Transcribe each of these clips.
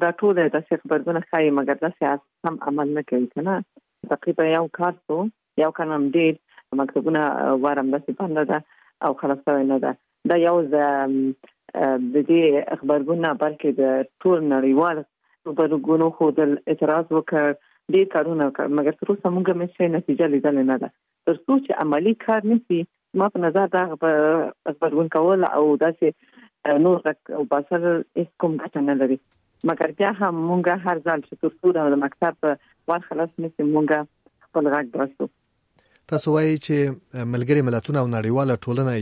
دا ټول د خبرونه ښایي مګر داسې هم عمل نه کوي کنه. تقریبا یو کار سو یو کنم ډېر مکتبونه وارم داسې بنده ده او خلاص شوی نه ده. دا یو د دې خبرونه بلکې د ټول نړیوال خبرونو خو د اعتراض وکړ ډېر کارونه وکړ مګر تر اوسه موږ مې نتیجه لیدلې نه ده. تر څو چې عملی کار نشي ما په نظر دا خبرونه کول او داسې نور او باسر هیڅ کوم ګټه نه لري. مګر بیا هم مونږه هر ځل چې تر څو د مکتب وار خلاص نشي مونږه خپل غږ درسو. تاسو وایي چې ملګری ملتونه او نړیواله ټولنه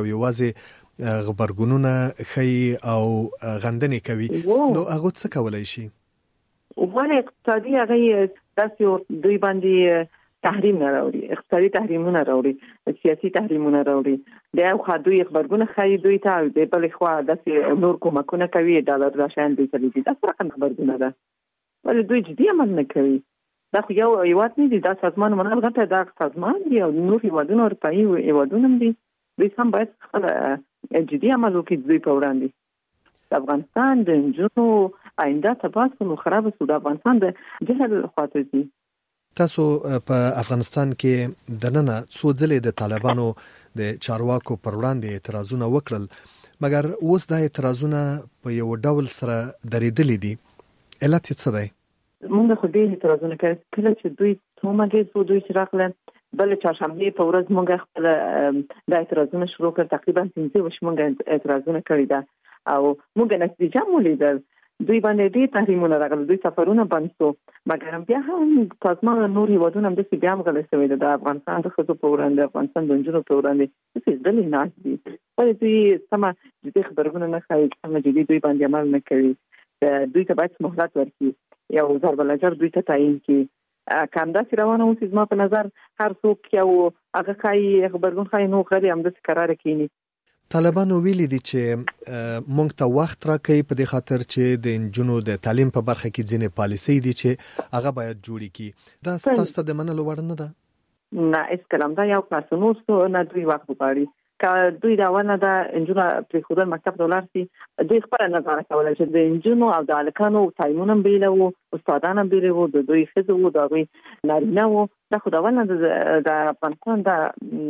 یوازې خبرګونونه خي او غندنې کوي نو هغه څه کولای شي؟ ولې اقتصادي هغه داسې دوی باندې تحریم نه راوړي، اقتصادي تحریمونه راوړي، سیاسي تحریمونه راوړي. دا خو دوی خبرګونه خي دوی ته د بل خو داسې نور کومکونه کوي ډالر راشن دوی ته دي. دا څنګه خبرګونه ده؟ ولې دوی جدي عمل نه کوي؟ دا خو یو یوات نه دي، دا سازمان منل غته دا سازمان دی او نور یوادونه اروپایي یوادونه دي. دوی هم باید خپل جدي عمل وکړي دوی په وړاندې. د افغانستان د انجونو آینده تباہ او خراب شو. د افغانستان د جهل خاطر دي. تاسو په افغانستان کې د نن څو ځلې د طالبانو د چارواکو پر وړاندې اعتراضونه وکړل مګر اوس د اعتراضونه په یو ډول سره درېدلې دي. علت څه دی؟ موږ خو دې اعتراضونه کله چې دوی څومره دوی چې راغله بل چهارشنبه په ورځ موږ خپل د اعتراضونه شروع کړ. تقریبا 15 وش موږ اعتراضونه کړی دا او موږ نتیجه مو لیدل. دوی باندې دې تحریمونه راغلي، دوی سفرونه بند شو مګر بیا هم سازمان نور هیوادونه هم د بیا هم غلي شوی د افغانستان د خصوص په وړاندې افغانستان د جنوب په وړاندې څه ځلې نه دي. ولې دوی سم جدي خبرونه نه کوي، سم جدي دوی باندې عمل نه کوي. دوی ته باید مهلت ورکړي، یو ضرب الاجر دوی ته تعیین کړي. کاندا چې روانه اوس زما په نظر هر څوک یو هغه کوي خبرونه کوي نو غلي هم د قرار کینی. طالبانو ویلي دي چې مونږ ته وخت راکړي په دې خاطر چې د انجونو د تعلیم په برخه کې ځینې پالیسي دي چې هغه باید جوړ کړي. دا تاسو ته د منلو وړ نه ده؟ نه اس کلام دا یو پاسونو نه دوی وخت وغواړي. که دوی دا ونه دا انجونو پر خودل مکتب دولار سي دوی خپل نظر کولای چې د انجونو او د الکانو تعلیمونه بیلو استادانه بیلو د دوی خزو د دوی نارینه وو دا خداونه د افغانستان د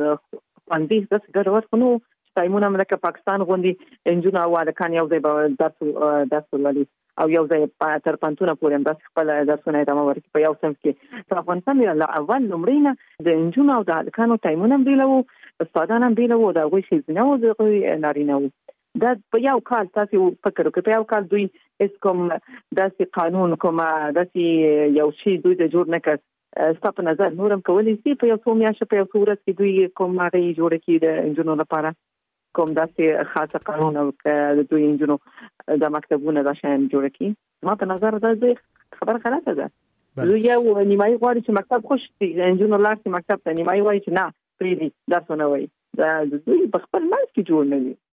باندې د ګډوډ خنو تایمونه ملک پاکستان غوندي انجونو او الکان یو ځای درس ولري او یو ځای تر پانتونه پورې هم د خپل درسونه ادامه ورکړي. په یو سم کې په افغانستان له اول لمړی د انجونو او د الکانو تایمونه بیلو استادانه بیلو د غوي شیزنه او د غوي نارینه وو. دا په یو کال تاسو فکر وکړئ په یو کال دوی اس کوم داسې قانون کوم داسې یو شی دوی د جوړ نه کړ. ستاسو په نظر نورم کولی شي په یو څو میاشتې په یو صورت کې دوی کوم هغه جوړ کړي د انجونو لپاره کوم داسې خاصه قانون او د دوی انجونو د مکتبونو راشن جوړ کړي. ما په نظر دا خبر غلطه ده. یو نیمایي غواړي چې مکتب خوش دي انجونو لاړ مکتب ته، نیمایي وایي چې نه پریدي درسونه وایي. دا دوی په خپل منځ کې جوړ نه دي.